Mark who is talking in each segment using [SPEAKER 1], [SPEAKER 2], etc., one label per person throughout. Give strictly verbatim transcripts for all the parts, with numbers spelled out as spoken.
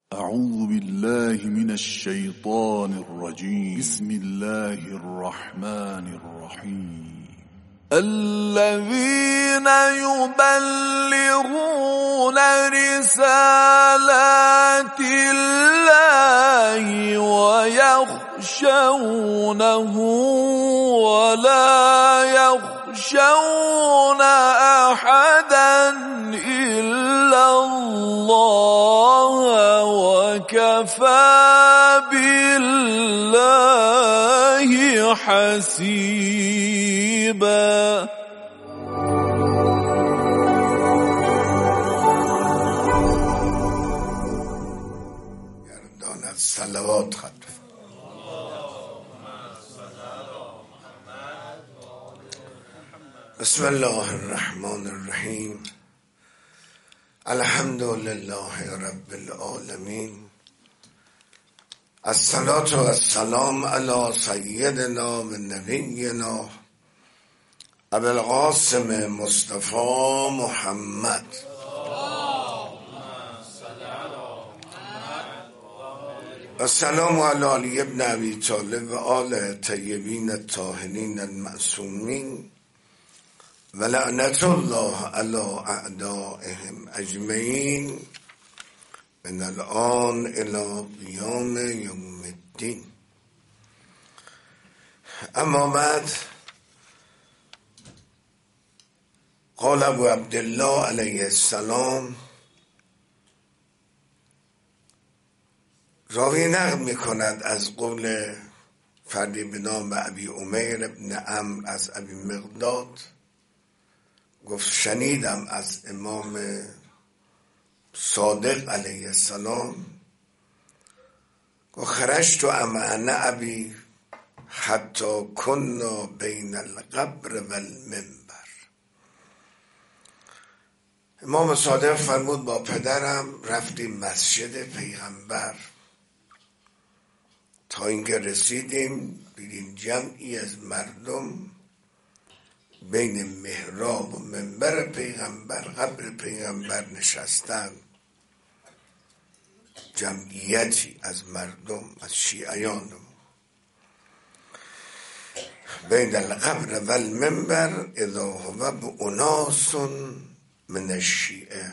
[SPEAKER 1] أعوذ بالله من الشيطان الرجيم. بسم الله الرحمن الرحيم. الذين يبلغون رسالات الله ويخشونه ولا يخشون أحدا إلا الله وكفى بالله حسيبا.
[SPEAKER 2] گردان صلوات خط بسم الله الرحمن الرحیم. الحمد لله رب العالمین. الصلاة و السلام علی سیدنا و نبینا ابی القاسم مصطفی محمد. السلام علی علی ابن ابی طالب و آل طیبین الطاهرین المعصومین و لعنت الله علی اعدائهم اجمعین من الان الی قیام یوم الدین. اما بعد، قال ابو عبدالله علیه السلام، راوی نقل می کند از قول فردی به نام ابی عمیر ابن عمرو از ابی مقداد، گفت شنیدم از امام صادق علیه السلام، گفت خرجت معنا ابی حتی کنا بین القبر و المنبر. امام صادق فرمود با پدرم رفتیم مسجد پیغمبر تا اینکه رسیدیم دیدیم جمعی از مردم بین محراب و منبر پیغمبر قبر پیغمبر نشستن. جمعیتی از مردم، از شیعیان، بین القبر و المنبر اذا هو باناس من الشیعه.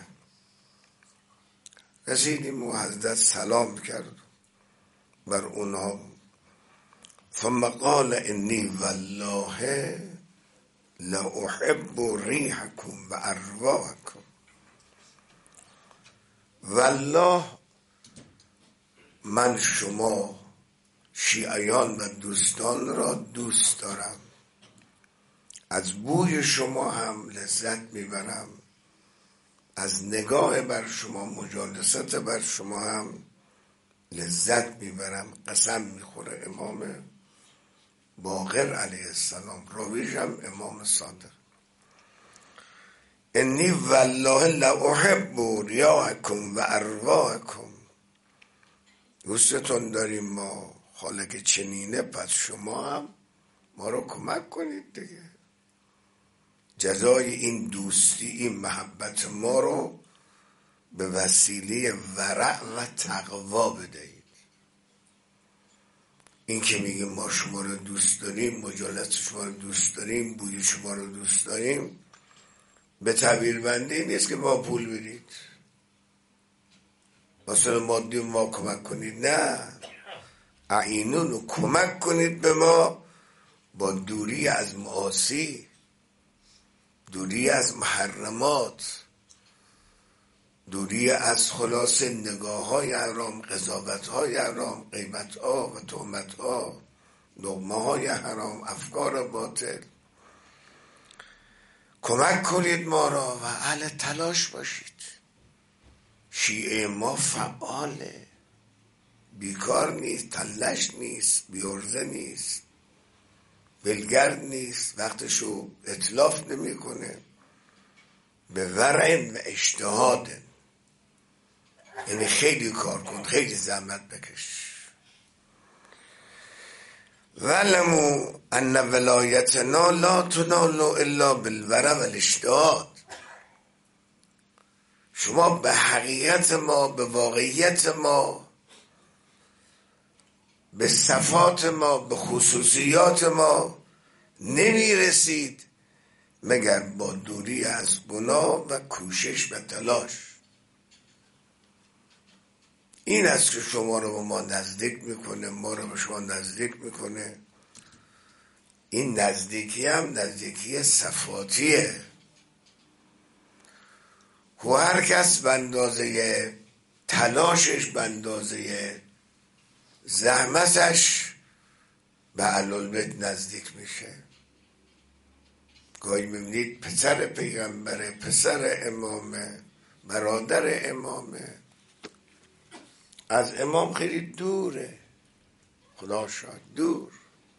[SPEAKER 2] رسیدیم و حضرت سلام کرد بر اونها، ثم قال انی والله لا احب ریحکم و ارواحکم. والله من شما شیعیان و دوستان را دوست دارم، از بوی شما هم لذت میبرم، از نگاه بر شما، مجالست بر شما هم لذت میبرم. قسم میخوره امام باقر علیه السلام، راویش هم امام صادق. انی والله لا احب ریاحکم و ارواحکم. دوستتون داریم ما، حالا که چنینه پس شما هم ما رو کمک کنید دیگه، جزای این دوستی، این محبت ما رو به وسیله ورع و تقوا بدهید. این که میگه ما شما رو دوست داریم، مجالس شما رو دوست داریم، بوی شما رو دوست داریم، به تعبیر بندی نیست که با پول بدید، مثلا مادی ما کمک کنید. نه، اعینون رو کمک کنید به ما با دوری از معاصی، دوری از محرمات، دوری از خلاص نگاه های حرام، قضاوت های حرام، غیبت ها و تهمت ها، دغمه های حرام، افکار باطل. کمک کنید ما را و اهل تلاش باشید. شیعه ما فعاله، بیکار نیست، تلش نیست، بیارزه نیست، ولگرد نیست، وقتشو اتلاف نمی کنه، به ورع و اجتهاد. یعنی خیلی کار کن، خیلی زحمت بکش. وَاعْلَمُوا أَنَّ وَلَایَتَنَا لَا تُنَالُ إِلَّا بِالْوَرَعِ وَالْاجْتِهَادِ. شما به حقیقت ما، به واقعیت ما، به صفات ما، به خصوصیات ما نمیرسید مگر با دوری از گناه و کوشش و تلاش. این است که شما رو به ما نزدیک میکنه، ما رو به شما نزدیک میکنه. این نزدیکی هم نزدیکی صفاتیه. و هر کس به اندازه تلاشش، به اندازه زحمتش به اهل‌البیت نزدیک میشه. گاهی میبینید پسر پیغمبره، پسر امامه، برادر امامه، از امام خیلی دوره، خدا شاید دور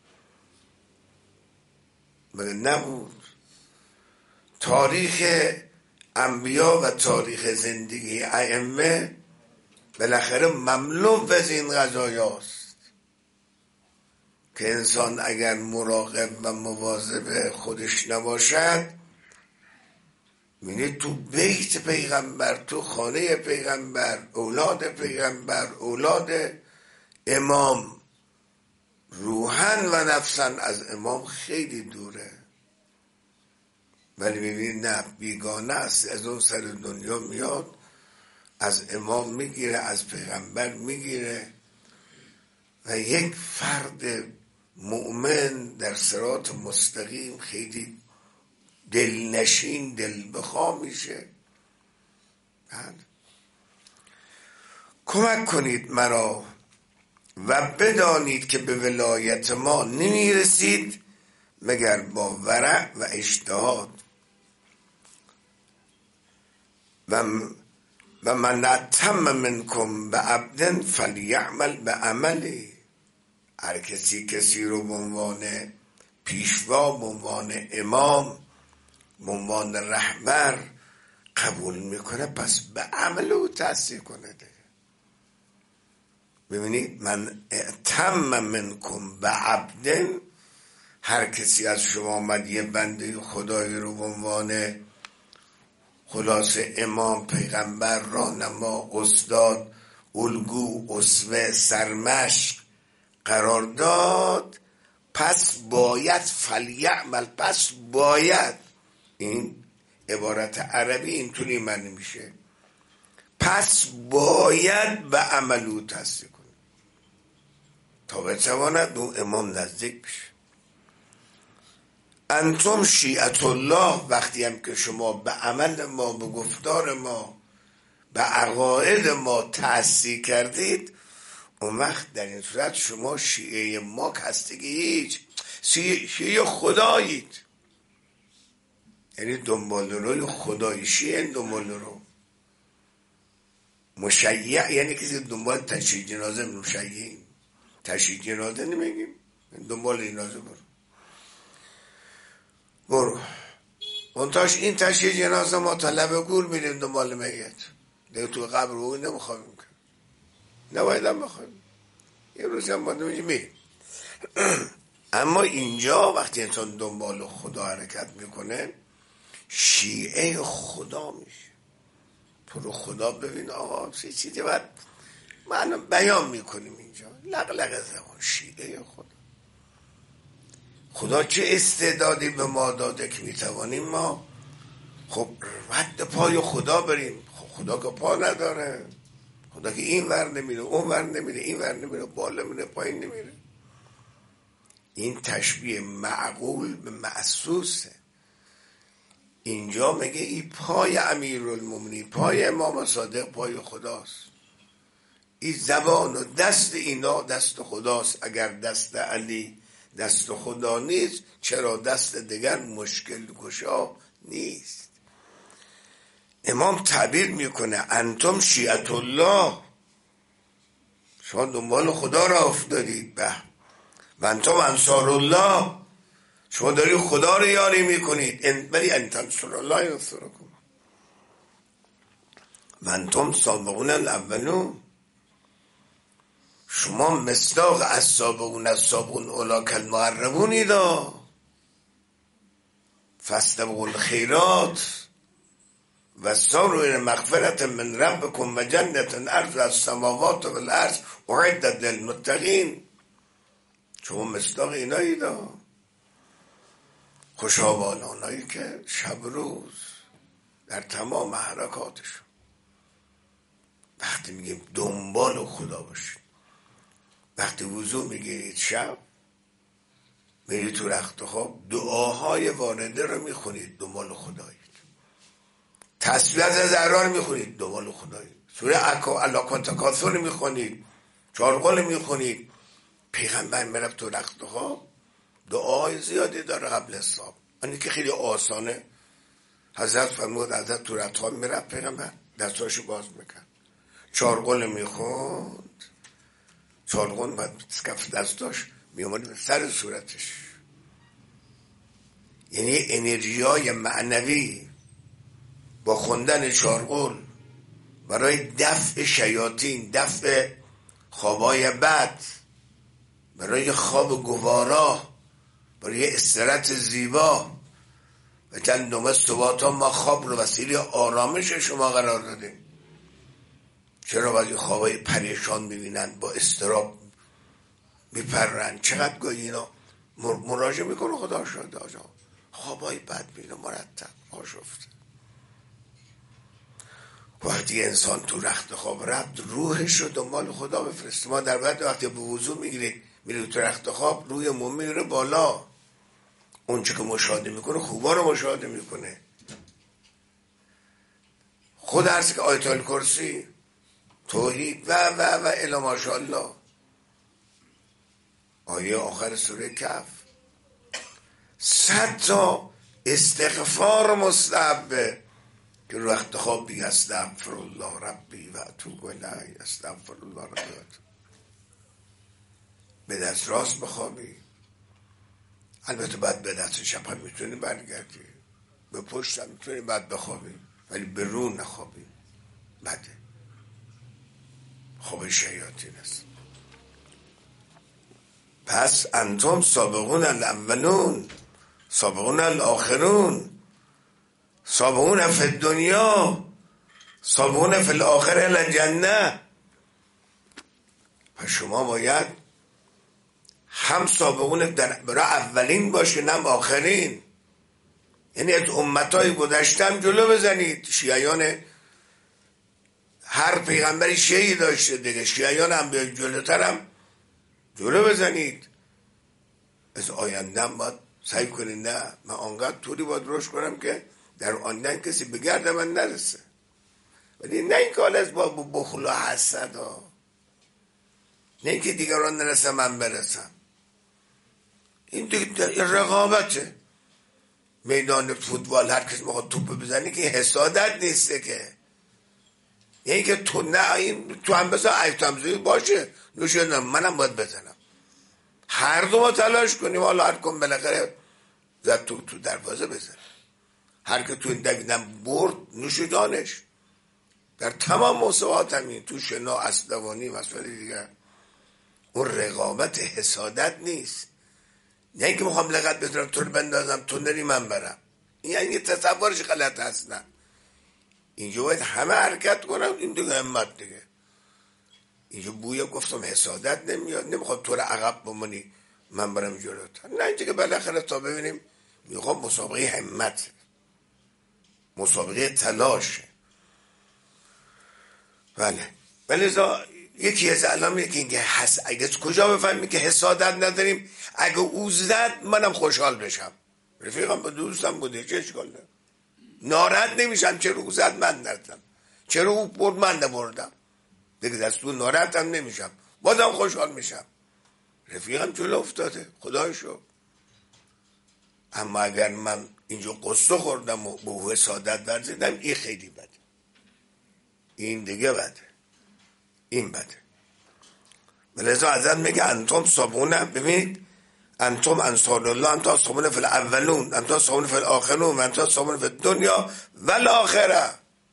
[SPEAKER 2] مگه نبود. تاریخ انبیا و تاریخ زندگی ائمه بالاخره مملو از این قضایاست که انسان اگر مراقب و مواظب خودش نباشد، می‌بینید تو بیت پیغمبر، تو خانه پیغمبر، اولاد پیغمبر، اولاد امام، روحن و نفسن از امام خیلی دوره، ولی می‌بینید نه، بیگانه است. از اون سر دنیا میاد، از امام میگیره، از پیغمبر میگیره و یک فرد مؤمن در صراط مستقیم خیلی دلنشین، دل بخواه میشه. کمک کنید مرا و بدانید که به ولایت ما نمیرسید مگر با ورع و اجتهاد و و من اتم منکم به عبد فلیعمل به عملی. هر کسی کسی رو به عنوان پیشوا، به عنوان امام، به عنوان رهبر قبول میکنه، پس به عمل او تأثیر کنه دیگه. ببینید، من اتم منکم به عبد، هر کسی از شما آمد یه بنده خدایی رو به عنوان خلاصه امام، پیغمبر، راهنما، استاد، الگو، اسوه، سرمشق قرار داد، پس باید فلیعمل، پس باید، این عبارت عربی اینطوری معنی میشه، پس باید به عمل او تأثیر کنه تا بتواند اون امام نزدیک بشه. انتم شیعت الله، وقتی هم که شما به عمل ما، به گفتار ما، به عقاید ما تأثیر کردید، اون وقت در این صورت شما شیعه ما هستید، هیچ شیعه خدایید، یعنی دنبال روی خدای. شیعه دنبال رو مشیع، یعنی کسی دنبال تشییع جنازه، مشیعیم. تشییع جنازه نمیگیم، دنبال جنازه برو برو منتاش این تشییع جنازه ما طلب گور میریم دنبال میت دیگه، تو قبر رو نمیخوایم که نباید هم بخوایم، یه روز هم باید میریم. اما اینجا وقتی انسان دنبال خدا حرکت میکنه، شیعه خدا میشه. تو رو خدا ببین آقا، چه چیزی باید من بیان میکنیم اینجا، لقلق زمان شیعه خدا. خدا چه استعدادی به ما داده که میتوانیم ما خب رد پای خدا بریم. خب خدا که پا نداره، خدا که این ور نمیره، اون ور نمیره، این ور نمیره، بالا میره، پایین نمیره. این تشبیه معقول به محسوسه. اینجا میگه این پای امیرالمومنین، پای امام صادق پای خداست. این زبان و دست اینا دست خداست. اگر دست علی دست خدا نیست، چرا دست دیگر مشکل گشا نیست؟ امام تعبیر میکنه انتم شیعت الله، شما دنبال خدا را افتادید. به و انتم انصار الله، شما داری خدا رو یاری میکنید. ولی ان تنصروا الله ینصرکم و انتم سابقون الاولون، شما مصداق از سابقون از سابقون اولاک المقربونید. فاستبقوا الخیرات و ساروا مغفرت من ربکم و جنت ارض از سماوات و الارض اعدت للمتقین. شما مصداق اینایی دا خوشابالانایی که شب روز در تمام حرکاتشون وقتی میگیم دنبال خدا باشید، وقتی وضو میگیرید شب میرید تو رخت خواب دعاهای وارده رو میخونید دنبال خدایید، تسبیحات زهرا رو میخونید دنبال خدایید، سوره الا تکاثر رو میخونید، چارقل میخونید. پیغمبر میرفت تو رخت خواب دعاهای زیادی داره قبل از خواب، اینی که خیلی آسانه. حضرت فرمود حضرت تو رخت خواب میرفت پیغمبر دستاشو باز میکرد، چارقل میخوند، چارقل بعد کف دستاش میومد به سر صورتش. یعنی انرژی های معنوی با خوندن چارقل برای دفع شیاطین، دفع خوابای بد، برای خواب گوارا، برای استراحت زیبا. و چند نومه صبحاتا ما خواب رو وسیله آرامش شما قرار دادیم. چرا باید خوابای پریشان میبینن با استراب میپرن؟ چقدر گاهی اینا مراجعه میکنه خدا شده آجا خوابای بد بینه مرتب آشفته. وقتی انسان تو رخت خواب رفت روحش رو دنبال خدا بفرسته. ما در بعد وقتی به وضو میگیرید میرید تو رخت خواب روی مومن میره بالا، اون چه که مشاهده میکنه خوبا رو مشاهده میکنه. خود هرچه که آیت الکرسی، توحید و و و الی ماشاءالله. آیه آخر سوره کهف صد تا استغفار مستحبه که رو وقت خواب بگی استغفر الله ربی و اتوب الیه، استغفر الله ربی و اتوب. به دست راست بخوابی، البته بعد به دست چپ هم میتونی برگردی، به پشت هم میتونی بعد بخوابی، ولی به رو نخوابی، بده. خواب شیاطین است. پس انتم سابقون الاولون سابقون الاخرون سابقون فی الدنیا سابقون فی الاخره الی جنه. پس شما باید هم سابقون در برای اولین باشین هم آخرین. یعنی از امتهای گذشتم جلو بزنید. شیعیان هر پیغمبری شیعی داشته دیگه، شیعیان هم بیاید جلوتر هم جلو بزنید. از آینده هم باید سعی کنید نه من آنقدر طوری باید روش کنم که در آینده کسی به گرد من نرسه. ولی نه این که حال از با بخل و حسد ها، نه این که دیگران نرسه من برسم. این دیگه رقابته. میدان فوتبال هر کس میخواد توپ بزنی که حسادت نیسته که، یعنی که تو نه این تو هم بزن ای تو هم باشه نوشه منم باید بزنم. هر دو ما تلاش کنیم. حالا هر کن بالاخره زد تو تو دروازه بزن. هر که تو این دویدن برد نوش جانش. در تمام مسابقات همین تو شنا اسلوانی مسئله دیگر اون رقابت حسادت نیست. نه اینکه میخوام لغت بزنم تو رو بندازم تو نری من برم. این یعنی تصورش غلط هست. نه اینجا باید همه حرکت کنم. این دیگه همت دیگه. اینجا بویا گفتم حسادت نمیاد. نمیخوام تو رو عقب بمونی من برم جلوتر. نه اینجا که بالاخره تا ببینیم میخوام مسابقه همت، مسابقه تلاشه. بله ولی یکی از علامه که اینکه حس اگه کجا بفهمیم که حسادت نداریم؟ اگه او زد منم خوشحال بشم. رفیقم با دوستم بوده چه اشکال داره؟ ناراحت نمیشم چرا او زد من نردم، چرا او برد من نبردم، دیگه دستور ناراحتم نمیشم، بازم خوشحال میشم. رفیقم جلو افتاده خدای شکر. اما اگر من اینجا قصه خوردم و به حسادت ورزیدم این خیلی بده. این دیگه بده. این بده. ولذا حضرت میگه انتم سابقون. ببینید انتم انصار الله، انتم سابقون فی الاولون، انتم سابقون فی الاخرون، انتم سابقون فی الدنیا و الاخره.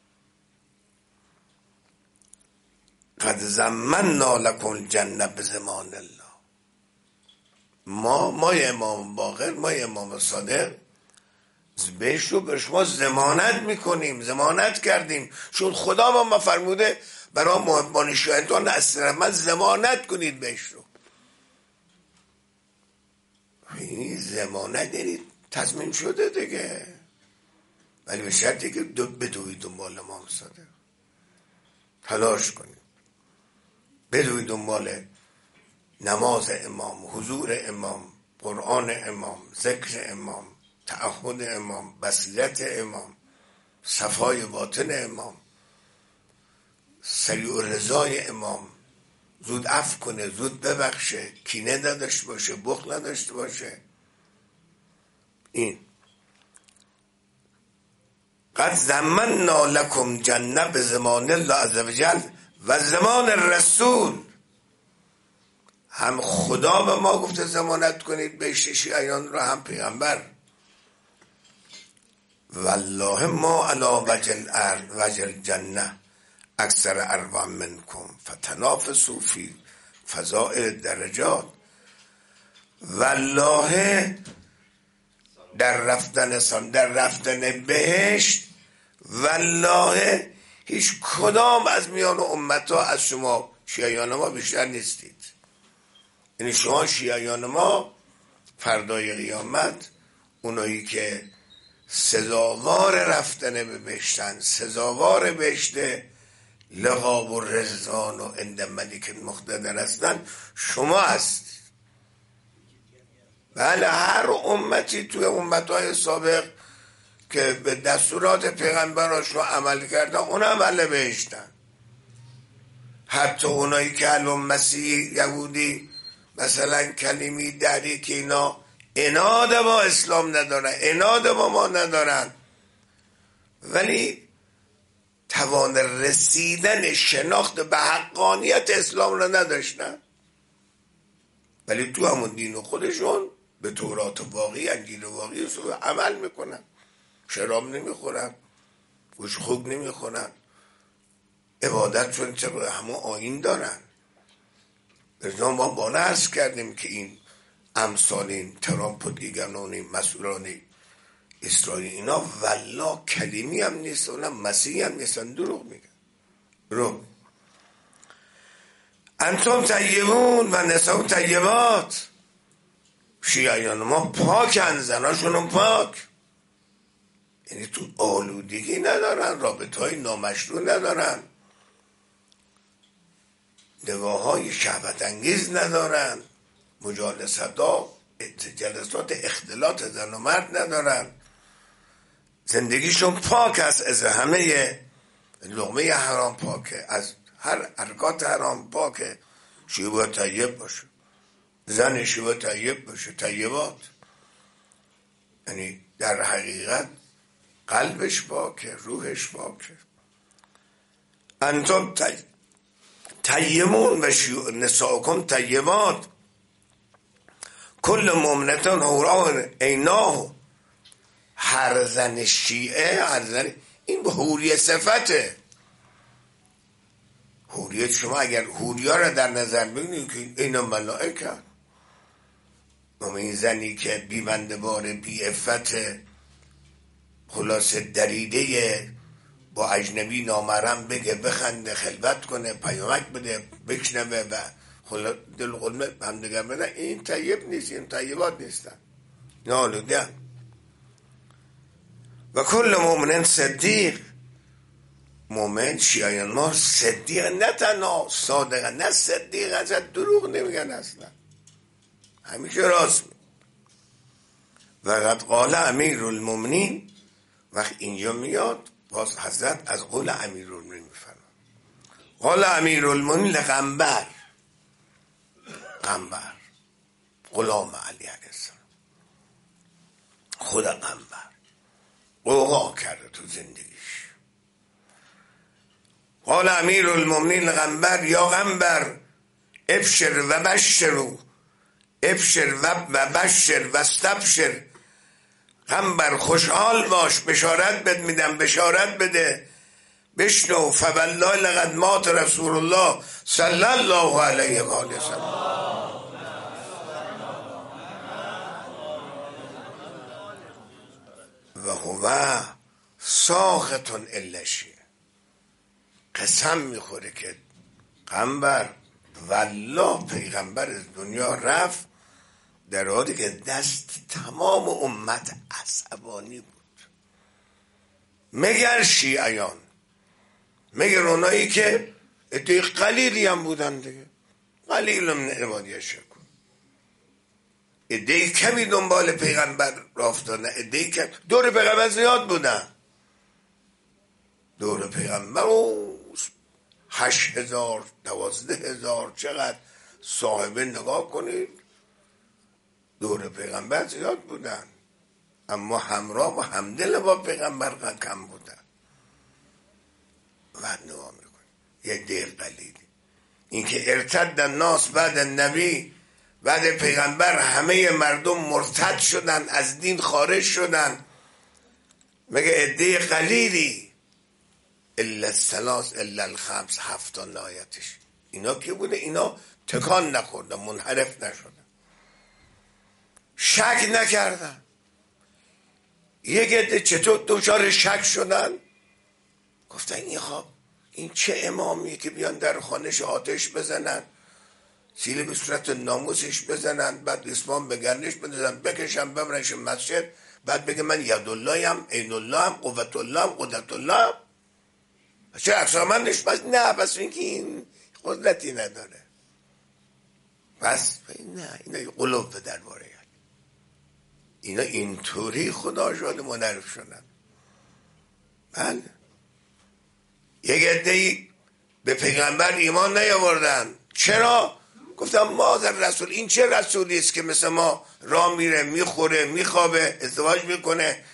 [SPEAKER 2] قد زمنا لکم الجنه بزمان الله. ما ما امام باقر، ما امام صادق بهش رو به شما ضمانت میکنیم، ضمانت کردیم، چون خدا ما فرموده برای محبان شیعیان از رحمت ضمانت کنید بهش رو. این ضمانت یعنی تصمیم شده دیگه، ولی به شرطی که دو بدوید دنبال امام صادق، تلاش کنید بدوید دنبال نماز امام، حضور امام، قرآن امام، ذکر امام، تعهد امام، بصیرت امام، صفای باطن امام، سریع رضای امام، زود عفو کنه، زود ببخشه، کینه نداشته باشه، بخل نداشته باشه. این قد ضمننا لکم جنة به زمان الله عز وجل و زمان رسول. هم خدا به ما گفته ضمانت کنید بهشت شیعیان را، هم پیغمبر. والله ما علی وجه الارض وجه الجنه اکثر اروا منکم فتنافسوا فی فضائل درجات. والله در رفتن سان در رفتن بهشت، والله هیچ کدام از میان امتا از شما شیعیان ما بیشتر نیستید. یعنی شما شیعیان ما فردای قیامت اونایی که سزاوار رفتن به بهشتن، سزاوار بهشت لقاب و رضوان و عند ملیک مقتدر هستن، شما هست. بله هر امتی توی امتهای سابق که به دستورات پیغمبراش رو عمل کردن اون عمل بهشتن. حتی اونایی که الان مسیح یهودی مثلا کلیمی دری که اینا عناد با اسلام ندارن، عناد با ما ندارن، ولی توان رسیدن شناخت به حقانیت اسلام را نداشتن، ولی تو همون دین خودشون به تورات واقعی، انجیل واقعی عمل میکنن. شراب نمیخورن، گوش خوب نمیخورن، عبادتشون چه همون آیین دارن. برزان ما بالا عرض کردیم که این امثال این ترامپ و دیگران مسئولان اسرائیل اینا والله کلیمی هم نیست، اونم مسیحی هم نیستن، دروغ میگن. رو انتم طیبون و نساء طیبات. شیعیان ما پاکن، زناشون پاک، یعنی تو آلودگی ندارن، رابطه های نامشروع ندارن، نگاه های شهوت انگیز ندارن، مجالست ها جلسات اختلاط زن و مرد ندارن، زندگیشون پاک است، از همه لقمه حرام پاکه، از هر حرکات حرام پاکه. شیوه طیب باشه، زن شیوه طیب باشه، طیبات، یعنی در حقیقت قلبش پاکه، روحش پاکه. انتم طیبون و نساءکم طیبات. کل مؤمنتان حوران عیناه. هر زن شیعه، هر زن، این به حوریه صفته. حوریت شما اگر حوریا را در نظر بگیرید که اینا ملائکه، اما این زنی که بیبنده بار بی عفت خلاصه دریده با اجنبی نامحرم بگه، بخنده، خلوت کنه، پیامک بده، بشنوه و خلاصه دل قلمه همدیگر بدن، این طیب نیست، این طیبات نیستن، نالوده. و کل مؤمن صدیق. مؤمن شیعیان ما صدیق، نه تنها صادق، نه صدیق، ازت دروغ نمیگن اصلا، همیشه راست میگن. و قد قال امیر المؤمنین. وقت اینجا میاد باز حضرت از قول امیر المؤمنین میفرماید. قال امیر المؤمنین لقنبر، قنبر غلام علی علیه السلام، خود قنبر قوقا کرده تو زندگیش. قال امیر المؤمنین لقنبر یا قنبر ابشر و بشرو، ابشر و بشر و استبشر. قنبر خوشحال باش، بشارت بد میدم، بشارت بده، بشنو. فوالله لقد مات رسول الله صلی الله علیه و آله وسلم. و هو ساخطون الشیه. قسم میخوره که پیغمبر والله پیغمبر از دنیا رفت در حالی که دست تمام امت عصبانی بود، مگر شیعیان، مگر اونایی که عده قلیلی هم بودن دیگه، قلیل من عبادی شکر، عده کمی دنبال پیغمبر رفتن، عده کم دور پیغمبر زیاد بودن، دور پیغمبر و هشت هزار دوازده هزار چقدر صاحبه نگاه کنید، دور پیغمبر زیاد بودن، اما همراه و همدل با پیغمبر کم بودن. بعد نگاه میکنید یه دیر قلیلی، این که ارتد الناس بعد النبی، بعد پیغمبر همه مردم مرتد شدن، از دین خارج شدن، مگه عده قلیلی الا الثلاث الا الخمس، هفتان نهایتش اینا کی بوده؟ اینا تکان نخوردن، منحرف نشدن، شک نکردن. یک عده چطور دوچار شک شدن؟ گفتن این خواب این چه امامیه که بیان در خانش آتش بزنن، سیلی به صورت ناموسش بزنن، بعد اسمان به گردنش بزنن، بکشن ببرنش مسجد، بعد بگه من یدالله هم عین الله هم قوت الله هم قدرت الله هم. چه اقسامندش؟ بس نه، پس این که این قدرتی نداره، پس نه اینا قلوب به درباره اینا اینطوری خدا شده منحرف شدن. بله یک عده‌ای به پیغمبر ایمان نیاوردن. چرا؟ گفتم ما در رسول، این چه رسولی است که مثل ما راه میره، میخوره، میخوابه، ازدواج میکنه،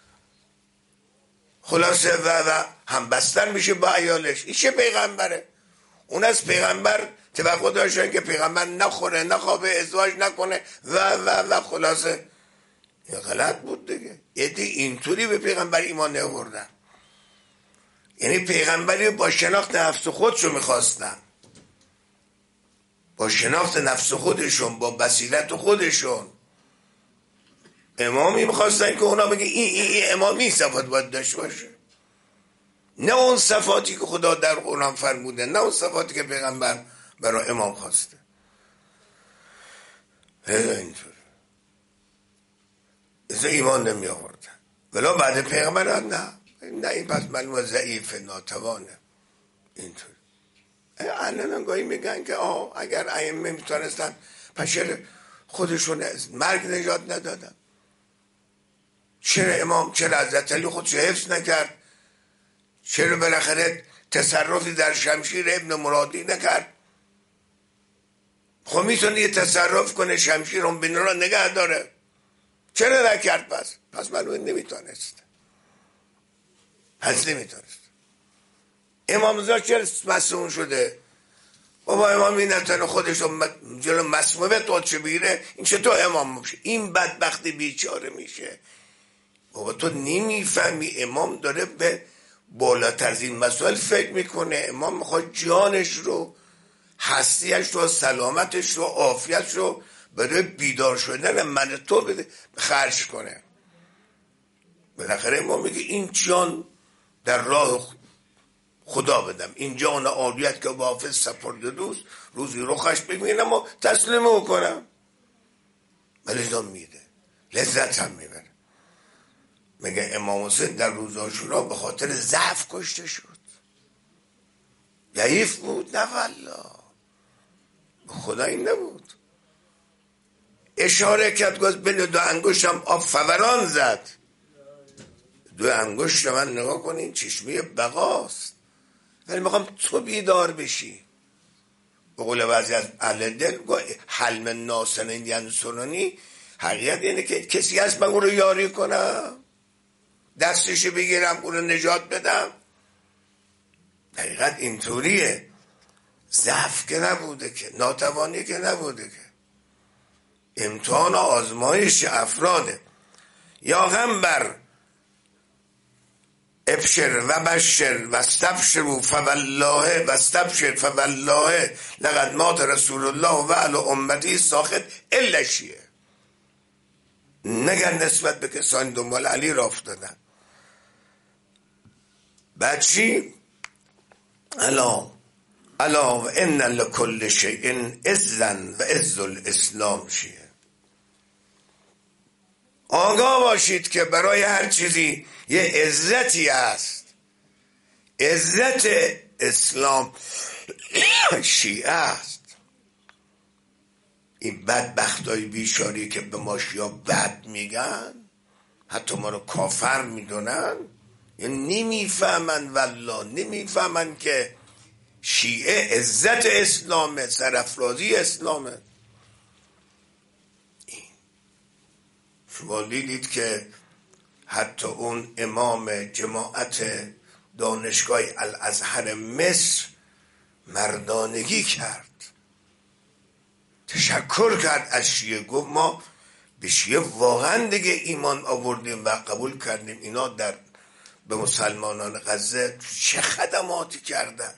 [SPEAKER 2] خلاصه و و هم بستر میشه با عیالش؟ این چه پیغمبره؟ اون از پیغمبر توقع داشتن که پیغمبر نخوره، نخوابه، ازدواج نکنه و و و خلاصه این غلط بود دیگه. یعنی اینطوری به پیغمبر ایمان نیاوردن، یعنی پیغمبری با شناخت نفس خودشو میخواستن، با شناخت نفس خودشون، با بصیرت خودشون امامی میخواستن که اونا بگه این این این امامی صفات باید داشته باشه، نه اون صفاتی که خدا در قرآن فرموده، نه اون صفاتی که پیغمبر برای امام خواسته. اینطور از ایمان نمی آوردن. ولی بعد پیغمبر نه نه این پس معلومه ضعیف، ناتوانه. اینطور الان گاهی میگن که آه اگر ائمه میتونستن پس چرا خودشون از مرگ نجات ندادن؟ چرا امام، چرا حضرت علی خودش حفظ نکرد؟ چرا بالاخره تصرفی در شمشیر ابن مرادی نکرد؟ خب میتونه یه تصرف کنه شمشیر اون بین را نگه داره، چرا نکرد؟ پس پس معلومه نمیتونست، پس نمیتونست. امام رضا چرا مسموم شده؟ بابا امام این نتونه خودش رو جلو مسمومیت خودش بگیره، این چطور امام میشه؟ این بدبختی بیچاره میشه. بابا تو نمیفهمی امام داره به بالاتر از این مسائل فکر میکنه. امام میخواد جانش رو، هستیش رو، سلامتش رو، عافیتش رو برای بیدار شدن من تو بده خرج کنه. بالاخره امام میگه این جان در راه خدا بدم، این جان عالیت که با حافظ سپرده دوست، روزی رخش ببینم و تسلیم او کنم. ولی میده، لذت هم میبره. میگه امام حسین در روز عاشورا به خاطر ضعف کشته شد. ضعیف بود؟ نه والله، خدا این نبود. اشاره کرد گفت بین دو انگشتم آب فوران زد. دو انگشت من نگاه کنین چشمه بقاست، ولی میخوام تو بیدار بشی. به قول بعضی از اهل دل حلم ناسنین ینصرونی، حقیقت اینه که کسی هست من اون رو یاری کنم، دستش بگیرم اون رو نجات بدم. حقیقت اینطوریه. ضعف که نبوده که، ناتوانی که نبوده که، امتحان و آزمایش افراده. یا غمبر ابشر و بشر و استبشروا فوالله و استبشر فوالله لقد مات رسول الله و علی امتی ساخط الا شیعه. نگن نسبت به کسانی دنبال علی را افتادن. بعد چی؟ الا الا و ان لکل شیء عزا و عز الاسلام شیعه. آگاه باشید که برای هر چیزی یه عزتی است. عزت اسلام شیعه است. این بدبختای بیچاری که به ما شیعه بد میگن، حتی ما رو کافر میدونن، یعنی نمیفهمن، والله نمیفهمن که شیعه عزت اسلامه، سرافرازی اسلامه. شما دیدید که حتی اون امام جماعت دانشگاه الازهر مصر مردانگی کرد، تشکر کرد از شیعه، گفت ما به شیعه واقعا دیگه ایمان آوردیم و قبول کردیم. اینا در به مسلمانان غزه چه خدماتی کردن.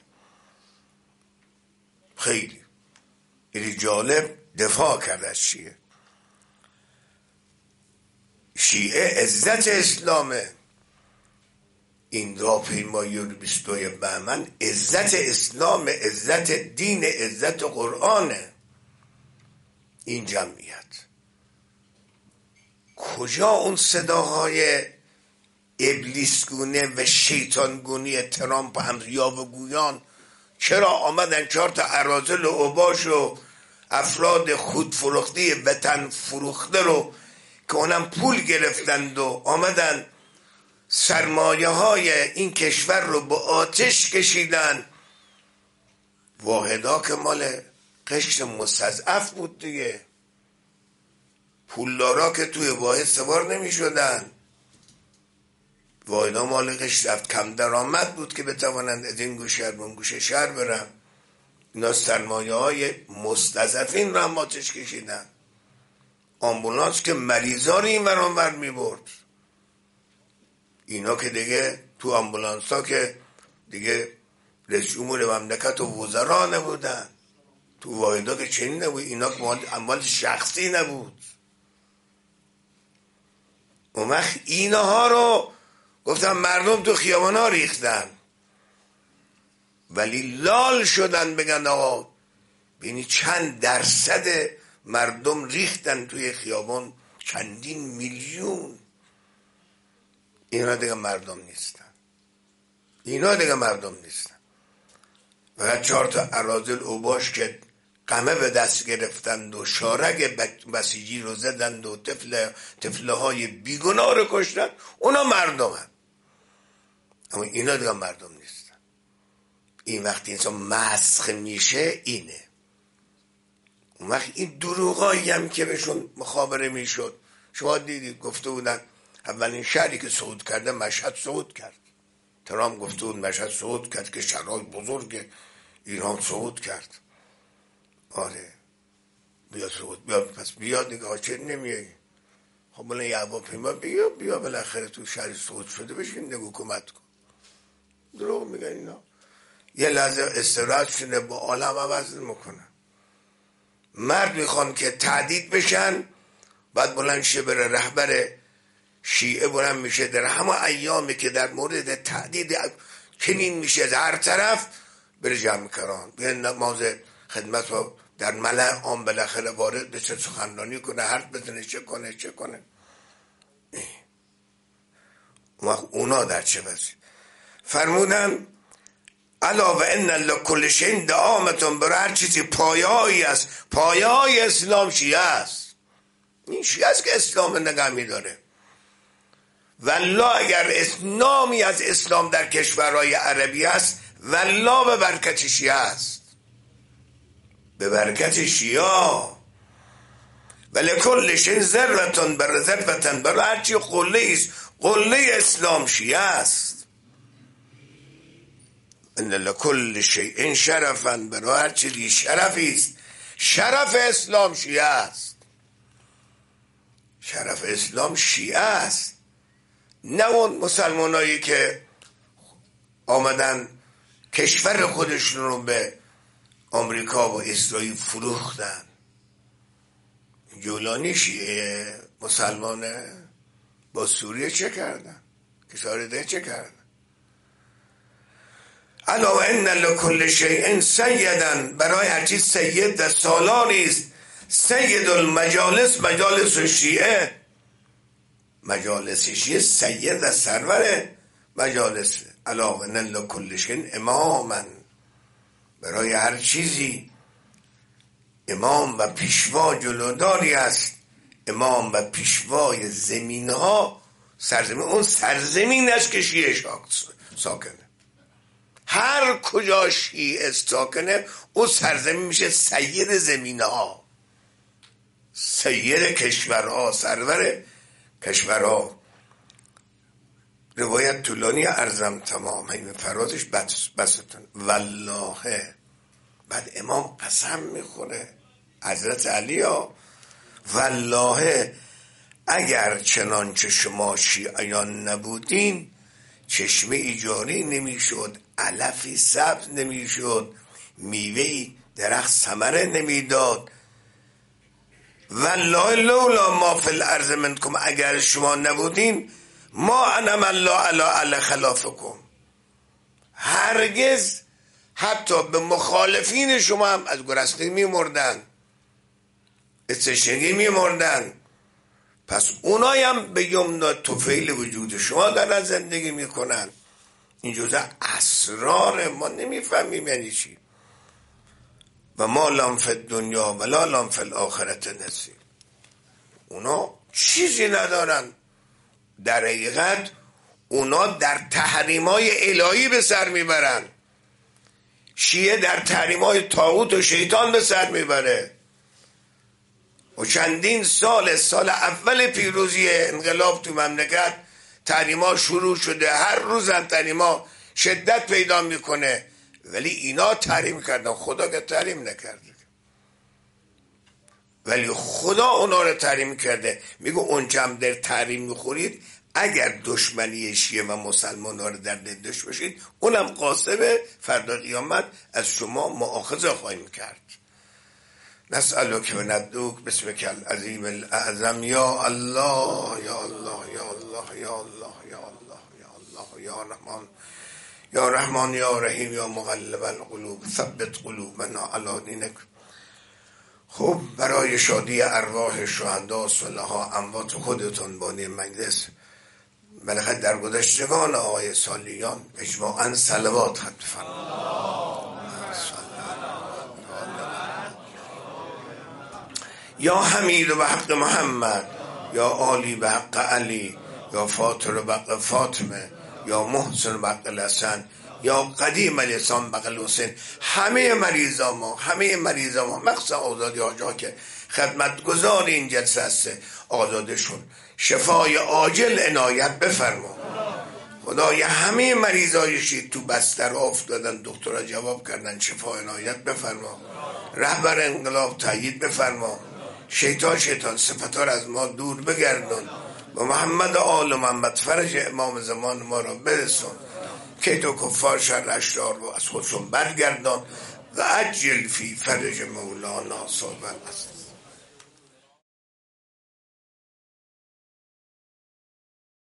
[SPEAKER 2] خیلی خیلی جالب دفاع کرد از شیعه. شیعه عزت اسلامه. این راهپیمایی بیست و دو بهمن عزت اسلام، عزت دین، عزت قرآنه. این جمعیت کجا اون صداهای ابلیسگونه و شیطانگونی ترامپ هم یاوه‌گویان چرا آمدن چهار تا اراذل و اوباش و افراد خودفروخته وطن فروخته رو که اونم پول گرفتند و آمدن سرمایه های این کشور رو به آتش کشیدن. واحدا که مال قشر مستضعف بود دیگه، پولدارا که توی واحد سوار نمی شدن، واحدا مال قشر کم درآمد بود که بتوانند از این گوشه به اون گوشه شهر برن. اینا سرمایه های مستضعفین رو هم آتش کشیدن. آمبولانس که مریضا رو این ور اون ور می برد. اینا که دیگه تو آمبولانس ها که دیگه رئیس جمهور مملکت و وزرا نبودن، تو واحدا که چنین نبود. اینا که اموال شخصی نبود. اون وقت اینها رو گفتم مردم تو خیابان ها ریختن، ولی لال شدن بگن آقا بینی چند درصد مردم ریختن توی خیابان، چندین میلیون. اینا دیگه مردم نیستن. اینا دیگه مردم نیستن. فقط چهار تا اراذل اوباش که قمه به دست گرفتند و شارگ بسیجی رو زدند و طفل طفله های بیگناه رو کشتن، اونا مردم هم. اما اینا دیگه مردم نیستن. این وقتی انسان مسخ میشه اینه. اون وقت این دروغایی هم که بهشون مخابره میشد، شما دیدید گفته بودن اولین شهری که صعود کرده مشهد صعود کرد. ترامپ گفته بود مشهد صعود کرد که شهرهای بزرگ ایران صعود کرد. آره بیا صعود بیا، پس بیا دیگه. ها چه نمیایی؟ خب بله یه هواپیما بیا بیا بالاخره تو شهر صعود شده بشین دیگه حکومت کن. دروغ میگن اینا. یه لحظه استراحت شده با عالم عوض میکنن. مرد میخوان که تعدید بشن، بعد بلند شه بره رهبر شیعه بلند میشه در همه ایامی که در مورد تعدید چنین میشه از هر طرف بره جمع کران، به نماز خدمت و در ملأ عام بالاخره وارد بشه، سخنرانی کنه، حرف بزنه، چه کنه چه کنه. اونا در چه وضعی؟ فرمودن الا و ان لکل شیء دعامتون، برای هر چیزی پایه‌ای است. پایه‌های اسلام شیعه است. این شیعه است که اسلام نگه می‌داره. والله اگر اسلامی از اسلام در کشورهای عربی است، والله به برکت شیعه است، به برکت شیعه. ولکل شیء ذرة بر ذرة، برای هر چی قله است، قله اسلام شیعه است. ان لکل شیء شرفا، برای هر چیزی شرفی است، شرف اسلام شیعه است. شرف اسلام شیعه است، نه اون مسلمانایی که آمدن کشور خودشون رو به آمریکا و اسرائیل فروختن. جولانی شیعه مسلمانه، با سوریه چه کردن؟ کشور ده چه کردن؟ الا و ان لکل شیء سیدا، برای هر چیز سید در سالاری است. سید المجالس، مجالس شیعه، مجالس شیعه سید در سرور مجالس. الا و ان لکل شیء اماما، برای هر چیزی امام و پیشوا جلوداری است. امام و پیشوای زمین ها، سرزمین، اون سرزمین است که شیعه ساکنه. هر کجا شیعه ساکنه اون سرزمین میشه سید زمین ها، سید کشورها، سرور کشورها. روایت طولانی ارزم تمام، همین فرازش بستون. والله، بعد امام قسم میخوره، حضرت علی ها، والله اگر چنانچه شما شیعیان نبودین چشمه ای جاری نمیشد، علفی سبز نمیشد، میوهی درخت ثمره نمیداد. والله لولا ما فی الارض منکم، اگر شما نبودین ما انعم الله علی علی خلافکم، هرگز حتی به مخالفین شما هم از گرسنگی میمردن، از تشنگی میمردن. پس اونای هم به یمنا طفیل وجود شما دارن زندگی میکنن. این جزء اسرار ما، نمیفهمیم یعنی چی. و ما لهم فی الدنیا ولا لهم فی الاخرة نصیب. اونا چیزی ندارن. در حقیقت اونا در تحریمای الهی به سر میبرن. شیعه در تحریمای طاغوت و شیطان به سر میبره. و چندین سال سال اول پیروزی انقلاب تو مملکت تحریما شروع شده، هر روز هم تحریما شدت پیدا میکنه، ولی اینا تحریم کردن، خدا که تحریم نکرده. ولی خدا اونا رو تحریم کرده. میگه اونجا هم در تحریم میخورید، اگر دشمنی شیعه و مسلمان ها رو در دل داشت باشید، اونم قاسب فردا قیامت از شما مؤاخذه خواهیم کرد. نسألک و ندعوک باسمک العظیم الاعظم یا الله یا الله یا الله یا الله یا الله یا الله یا رحمان یا رحمان یا رحیم یا مقلب القلوب ثبت قلوبنا علی دینک. خب، برای شادی ارواح شهدا صلحا اموات خودتون بانی مجلس بالاخره در گذشتگان آقای سالیان اجماعاً صلوات ختم فرمایید. یا حمید به حق محمد، یا عالی به حق علی، یا فاطر به حق فاطمه، یا محسن به حق الحسن، یا قدیم لسان به حق حسین. همه مریضا ما، همه مریضا ما مخصوصا آزادی آجا که خدمتگزار این جلسه هست، آزادشون شفای عاجل عنایت بفرما. خدای همه مریضایشی تو بستر افتادن، دکترها جواب کردن، شفا عنایت بفرما. رهبر انقلاب تایید بفرما. شیطان شیطان صفتار از ما دور بگردون. و محمد آل محمد فرج امام زمان ما را برسون. کید و کفار شر اشرار رو از خودشون برگردان. و عجل فی فرج مولانا صاحب است.